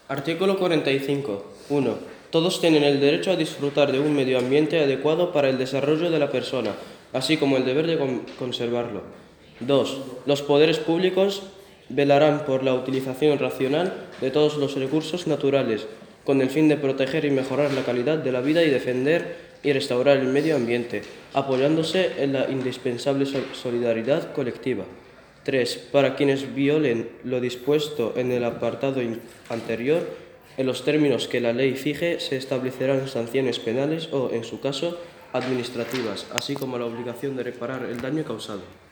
Artículo 45. 1. Todos tienen el derecho a disfrutar de un medio ambiente adecuado para el desarrollo de la persona, así como el deber de conservarlo. 2. Los poderes públicos velarán por la utilización racional de todos los recursos naturales, con el fin de proteger y mejorar la calidad de la vida y defender y restaurar el medio ambiente, apoyándose en la indispensable solidaridad colectiva. 3. Para quienes violen lo dispuesto en el apartado anterior, en los términos que la ley fije, se establecerán sanciones penales o, en su caso, administrativas, así como la obligación de reparar el daño causado.